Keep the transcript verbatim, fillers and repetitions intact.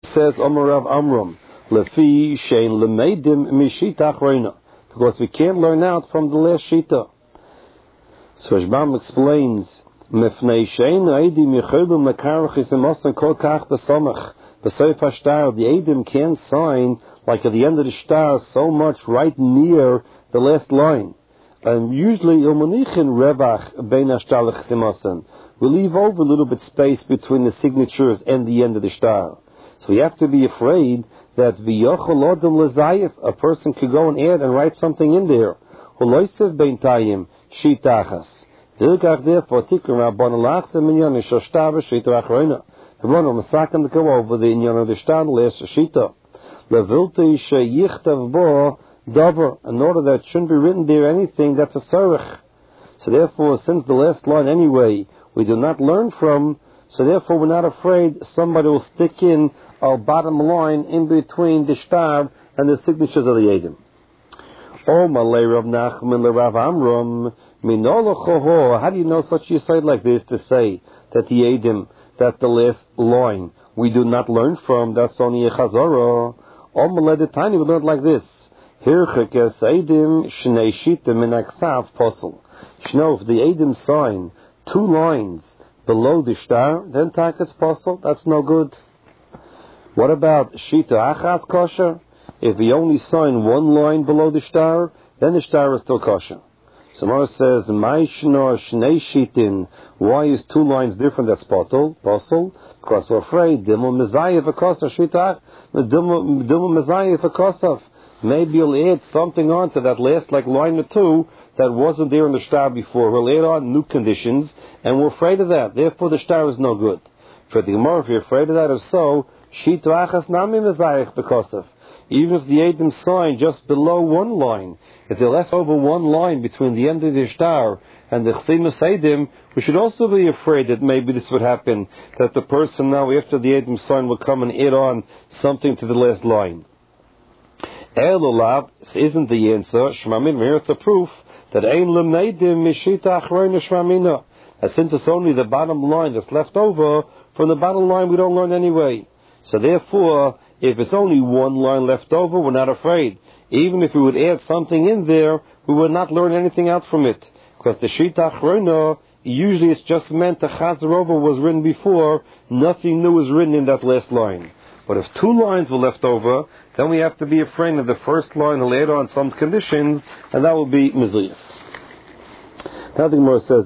says Omar Rav Amram, Lefi Shein Lemeidim Mishita Achreina, because we can't learn out from the last Shita. So Rashbam explains, Mefnei Shein Eidim Yechilu Mekarach Yisimosan Kol Kach B'Samach B'Seif HaShtar. The Eidim can't sign like at the end of the Shtar so much right near the last line. And usually Ilmanichin Revach Bein HaShtar L'Chisimasan. We leave over a little bit space between the signatures and the end of the Shtar. So we have to be afraid that V'yochel Odom L'Zayif, a person could go and add and write something in there. Holoisev Bein Tayim Shitachas. Hilgach therefore Tikkun Rabban Alachzem Minyan Shashtar B'Shita Achroina. The one on the second to go over the Inyan of the Shtar last Shita. Levilti Sheyichtav Bo Dover, in order that it shouldn't be written there anything that's a Sarich. So therefore, since the last line anyway we do not learn from, so therefore we're not afraid somebody will stick in our bottom line in between the Shtar and the signatures of the Eidim. O Malay Rav Nachman Rav Amram Minolachoho. How do you know such a side like this to say that the Eidim, that the last line we do not learn from, that's only a Chazorah? O Malay the Tiny we learned like this. Hirchekes Eidim Shnei Shitim in Aksav Posel. Shno, if the Eidim sign two lines below the Shtar, then Takas Posel, that's no good. What about Shita Achas Kosher? If we only sign one line below the Shtar, then the Shtar is still kosher. Samara says, Maishno Shnei Shitin. Why is two lines different? That's Posel. Posel. Because we're afraid. Dimu Mezayif Akosaf. Shita Dimu Mezayif Akosaf. Maybe you'll add something on to that last, like line or two, that wasn't there in the Shtar before. We'll add on new conditions, and we're afraid of that. Therefore, the Shtar is no good. For the Gemara, if you're afraid of that, if so, Shita Achas Nami Mezayif Akosaf. Even if the Eidim sign just below one line, if they left over one line between the end of the Shtar and the Chsimus Eidim, we should also be afraid that maybe this would happen, that the person now after the Eidim sign will come and add on something to the last line. Elulav isn't the answer. Shmamin, here it's a proof that Ein Lemneidim Mishita Achroina Shmamina. And since it's only the bottom line that's left over, from the bottom line we don't learn anyway. So therefore, if it's only one line left over, we're not afraid. Even if we would add something in there, we would not learn anything out from it. Because the Shita Achroina, usually it's just meant the Chazer over was written before, nothing new is written in that last line. But if two lines were left over, then we have to be afraid that the first line will add on some conditions, and that will be Mizuyah. Now the Gemara says,